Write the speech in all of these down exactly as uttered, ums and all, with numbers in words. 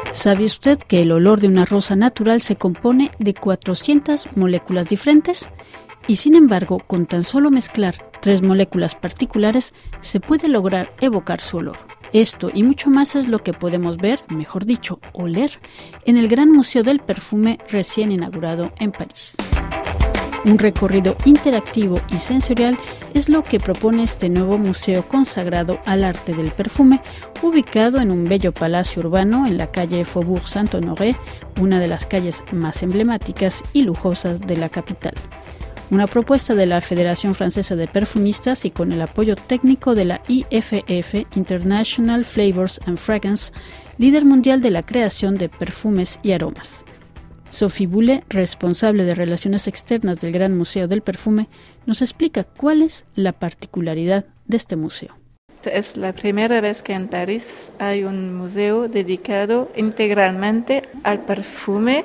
¿Sabe usted que el olor de una rosa natural se compone de cuatrocientas moléculas diferentes? Y sin embargo, con tan solo mezclar tres moléculas particulares, se puede lograr evocar su olor. Esto y mucho más es lo que podemos ver, mejor dicho, oler, en el Gran Museo del Perfume recién inaugurado en París. Un recorrido interactivo y sensorial es lo que propone este nuevo museo consagrado al arte del perfume, ubicado en un bello palacio urbano en la calle Faubourg Saint-Honoré, una de las calles más emblemáticas y lujosas de la capital. Una propuesta de la Federación Francesa de Perfumistas y con el apoyo técnico de la I F F, International Flavors and Fragrance, líder mundial de la creación de perfumes y aromas. Sophie Boulet, responsable de Relaciones Externas del Gran Museo del Perfume, nos explica cuál es la particularidad de este museo. Es la primera vez que en París hay un museo dedicado integralmente al perfume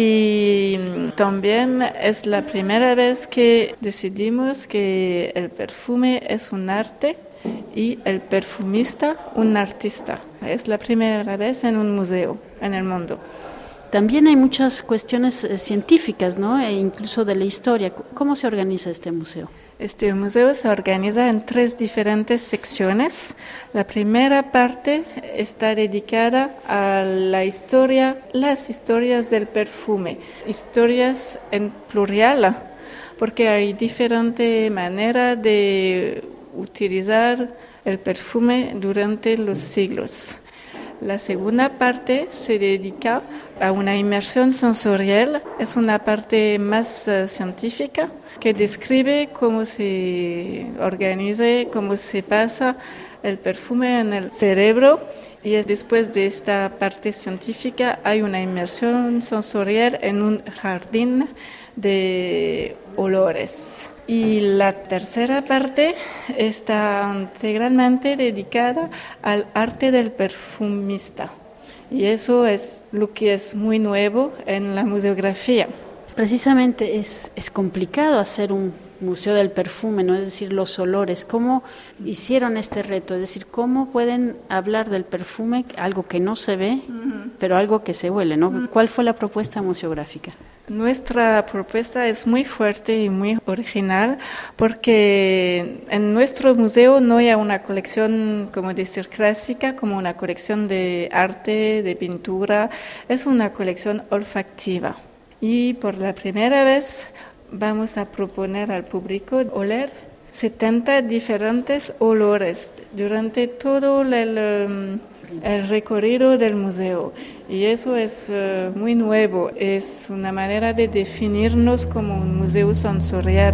y también es la primera vez que decidimos que el perfume es un arte y el perfumista un artista. Es la primera vez en un museo en el mundo. También hay muchas cuestiones eh, científicas, ¿no? E incluso de la historia. ¿Cómo se organiza este museo? Este museo se organiza en tres diferentes secciones. La primera parte está dedicada a la historia, las historias del perfume, historias en plural, porque hay diferentes maneras de utilizar el perfume durante los siglos. La segunda parte se dedica a una inmersión sensorial, es una parte más uh, científica que describe cómo se organiza, cómo se pasa el perfume en el cerebro y después de esta parte científica hay una inmersión sensorial en un jardín de olores. Y la tercera parte está integralmente dedicada al arte del perfumista. Y eso es lo que es muy nuevo en la museografía. Precisamente es, es complicado hacer un museo del perfume, ¿no? Es decir, los olores. ¿Cómo hicieron este reto? Es decir, ¿cómo pueden hablar del perfume, algo que no se ve, uh-huh. pero algo que se huele, ¿no? Uh-huh. ¿Cuál fue la propuesta museográfica? Nuestra propuesta es muy fuerte y muy original porque en nuestro museo no hay una colección, como decir, clásica, como una colección de arte, de pintura, es una colección olfactiva. Y por la primera vez vamos a proponer al público oler setenta diferentes olores durante todo el, el recorrido del museo. Y eso es uh, muy nuevo, es una manera de definirnos como un museo sensorial.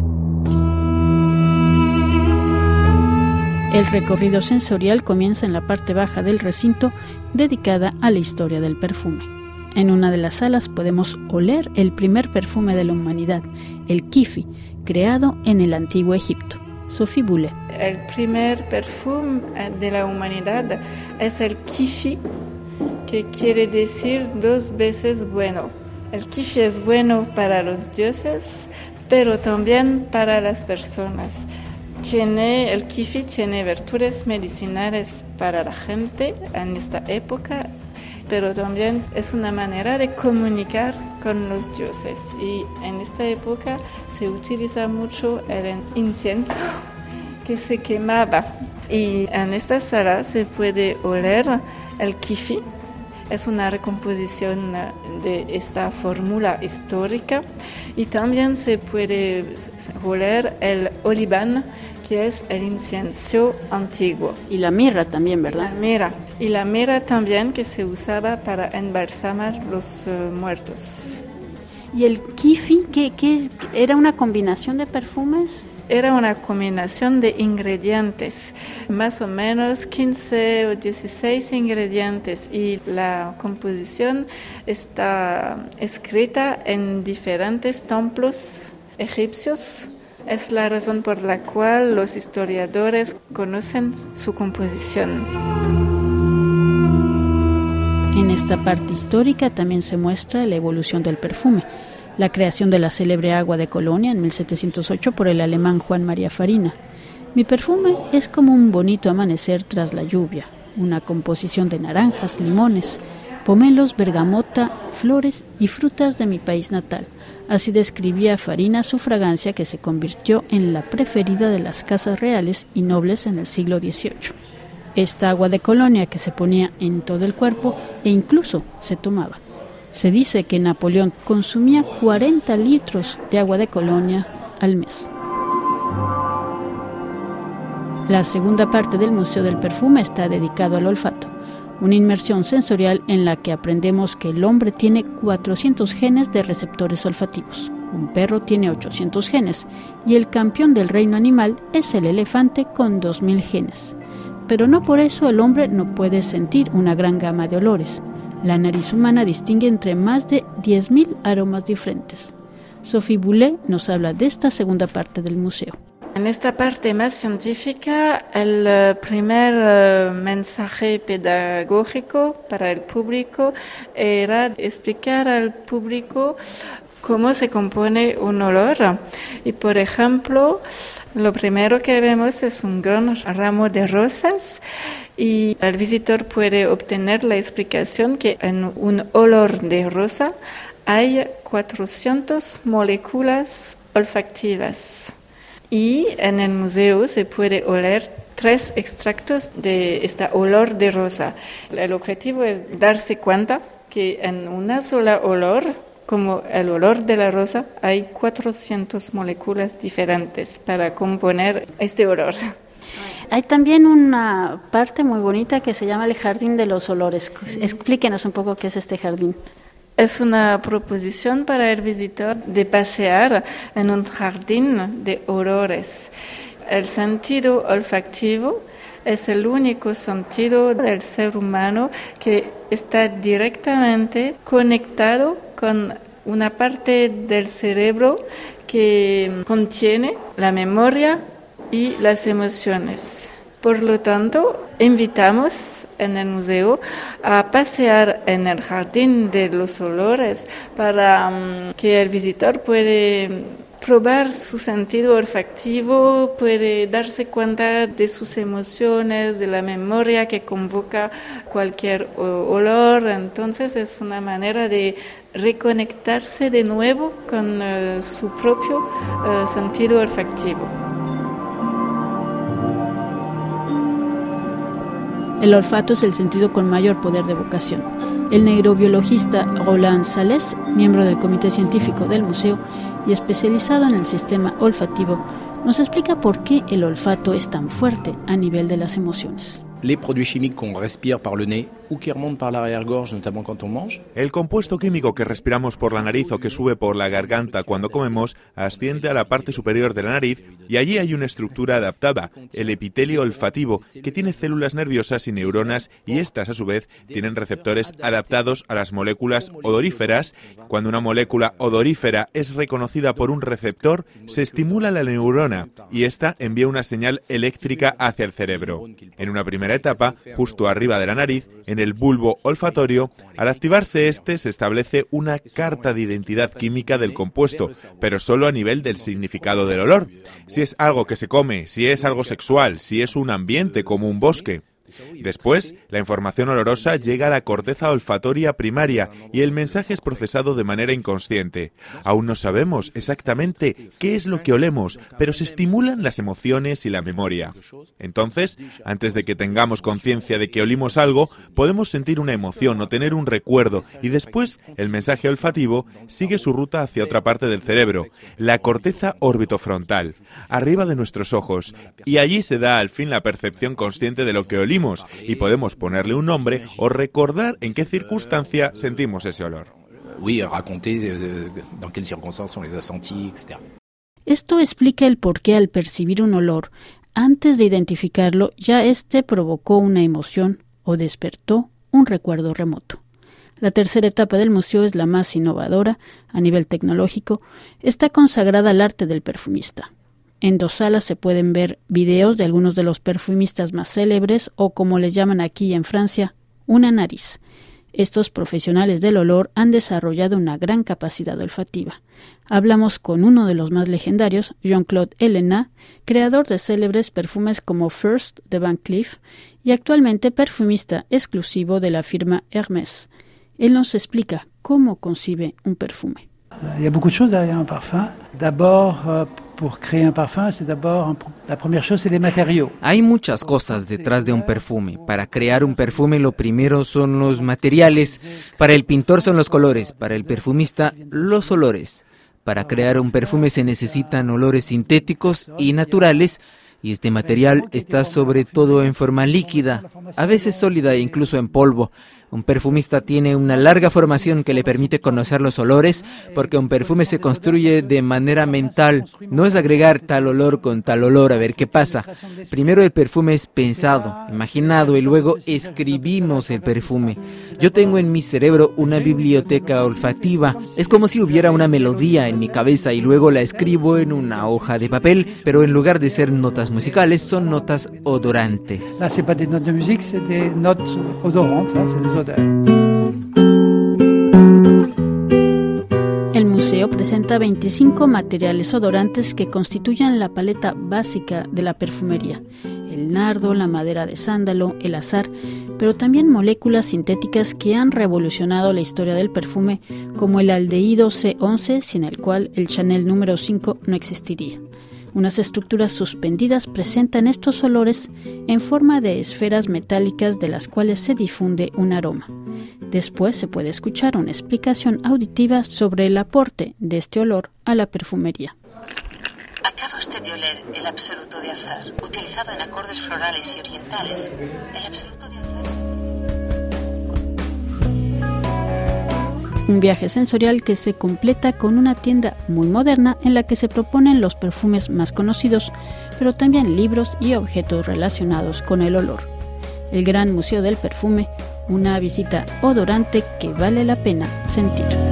El recorrido sensorial comienza en la parte baja del recinto dedicada a la historia del perfume. En una de las salas podemos oler el primer perfume de la humanidad, el kifi, creado en el antiguo Egipto. Sophie Boulet. El primer perfume de la humanidad es el kifi, que quiere decir dos veces bueno. El kifi es bueno para los dioses, pero también para las personas. Tiene, el kifi tiene virtudes medicinales para la gente en esta época, pero también es una manera de comunicar con los dioses. Y en esta época se utiliza mucho el incienso que se quemaba. Y en esta sala se puede oler el kifi. Es una recomposición de esta fórmula histórica. Y también se puede oler el oliván, que es el incienso antiguo. Y la mirra también, ¿verdad? La mirra. Y la mirra también, que se usaba para embalsamar los uh, muertos. ¿Y el kifi, qué, qué era una combinación de perfumes? Era una combinación de ingredientes, más o menos quince o dieciséis ingredientes, y la composición está escrita en diferentes templos egipcios. Es la razón por la cual los historiadores conocen su composición. En esta parte histórica también se muestra la evolución del perfume. La creación de la célebre agua de Colonia en mil setecientos ocho por el alemán Juan María Farina. Mi perfume es como un bonito amanecer tras la lluvia, una composición de naranjas, limones, pomelos, bergamota, flores y frutas de mi país natal. Así describía Farina su fragancia, que se convirtió en la preferida de las casas reales y nobles en el siglo dieciocho. Esta agua de colonia que se ponía en todo el cuerpo e incluso se tomaba. Se dice que Napoleón consumía cuarenta litros de agua de colonia al mes. La segunda parte del Museo del Perfume está dedicado al olfato, una inmersión sensorial en la que aprendemos que el hombre tiene cuatrocientos genes de receptores olfativos, un perro tiene ochocientos genes y el campeón del reino animal es el elefante con dos mil genes. Pero no por eso el hombre no puede sentir una gran gama de olores. La nariz humana distingue entre más de diez mil aromas diferentes. Sophie Boulet nos habla de esta segunda parte del museo. En esta parte más científica, el primer uh, mensaje pedagógico para el público era explicar al público cómo se compone un olor. Y por ejemplo, lo primero que vemos es un gran ramo de rosas y el visitor puede obtener la explicación que en un olor de rosa hay cuatrocientas moléculas olfativas. Y en el museo se puede oler tres extractos de este olor de rosa. El objetivo es darse cuenta que en una sola olor, como el olor de la rosa, hay cuatrocientas moléculas diferentes para componer este olor. Hay también una parte muy bonita que se llama el Jardín de los Olores. Explíquenos un poco qué es este jardín. Es una proposición para el visitor de pasear en un jardín de olores. El sentido olfativo es el único sentido del ser humano que está directamente conectado con una parte del cerebro que contiene la memoria y las emociones. Por lo tanto, invitamos en el museo a pasear en el jardín de los olores para um, que el visitor puede probar su sentido olfativo, puede darse cuenta de sus emociones, de la memoria que convoca cualquier olor. Entonces es una manera de reconectarse de nuevo con uh, su propio uh, sentido olfativo. El olfato es el sentido con mayor poder de evocación. El neurobiologista Roland Salles, miembro del comité científico del museo y especializado en el sistema olfativo, nos explica por qué el olfato es tan fuerte a nivel de las emociones. Les produits chimiques qu'on respire par le nez ou qui remontent par l'arrière-gorge, notamment quand on mange. El compuesto químico que respiramos por la nariz o que sube por la garganta cuando comemos asciende a la parte superior de la nariz y allí hay una estructura adaptada, el epitelio olfativo, que tiene células nerviosas y neuronas y estas a su vez tienen receptores adaptados a las moléculas odoríferas. Cuando una molécula odorífera es reconocida por un receptor, se estimula la neurona y esta envía una señal eléctrica hacia el cerebro. En una primera etapa, justo arriba de la nariz, en el bulbo olfatorio, al activarse este se establece una carta de identidad química del compuesto, pero solo a nivel del significado del olor. Si es algo que se come, si es algo sexual, si es un ambiente como un bosque. Después, la información olorosa llega a la corteza olfatoria primaria y el mensaje es procesado de manera inconsciente. Aún no sabemos exactamente qué es lo que olemos, pero se estimulan las emociones y la memoria. Entonces, antes de que tengamos conciencia de que olimos algo, podemos sentir una emoción o tener un recuerdo y después el mensaje olfativo sigue su ruta hacia otra parte del cerebro, la corteza orbitofrontal, arriba de nuestros ojos, y allí se da al fin la percepción consciente de lo que olimos y podemos ponerle un nombre o recordar en qué circunstancia sentimos ese olor. Oui, raconter dans quelles circonstances on les a sentis, etcétera. Esto explica el por qué al percibir un olor, antes de identificarlo, ya éste provocó una emoción o despertó un recuerdo remoto. La tercera etapa del museo es la más innovadora a nivel tecnológico. Está consagrada al arte del perfumista. En dos salas se pueden ver videos de algunos de los perfumistas más célebres o, como les llaman aquí en Francia, una nariz. Estos profesionales del olor han desarrollado una gran capacidad olfativa. Hablamos con uno de los más legendarios, Jean-Claude Ellena, creador de célebres perfumes como First de Van Cleef y actualmente perfumista exclusivo de la firma Hermès. Él nos explica cómo concibe un perfume. Il y a beaucoup de choses derrière un parfum. D'abord, euh, pour créer un parfum, c'est d'abord la première chose, c'est les matériaux. Hay muchas cosas detrás de un perfume. Para crear un perfume, lo primero son los materiales. Para el pintor son los colores. Para el perfumista, los olores. Para crear un perfume se necesitan olores sintéticos y naturales. Y este material está sobre todo en forma líquida, a veces sólida e incluso en polvo. Un perfumista tiene una larga formación que le permite conocer los olores, porque un perfume se construye de manera mental. No es agregar tal olor con tal olor a ver qué pasa. Primero el perfume es pensado, imaginado, y luego escribimos el perfume. Yo tengo en mi cerebro una biblioteca olfativa. Es como si hubiera una melodía en mi cabeza y luego la escribo en una hoja de papel, pero en lugar de ser notas musicales, son notas odorantes. Là, c'est pas des notes de musique, c'est des notes odorantes, hein, c'est des odeurs. El museo presenta veinticinco materiales odorantes que constituyen la paleta básica de la perfumería. El nardo, la madera de sándalo, el azahar, pero también moléculas sintéticas que han revolucionado la historia del perfume, como el aldehído C once, sin el cual el Chanel número cinco no existiría. Unas estructuras suspendidas presentan estos olores en forma de esferas metálicas de las cuales se difunde un aroma. Después se puede escuchar una explicación auditiva sobre el aporte de este olor a la perfumería. Acaba usted de oler el absoluto de azahar, utilizado en acordes florales y orientales. El absoluto de azahar... Un viaje sensorial que se completa con una tienda muy moderna en la que se proponen los perfumes más conocidos, pero también libros y objetos relacionados con el olor. El Gran Museo del Perfume, una visita odorante que vale la pena sentir.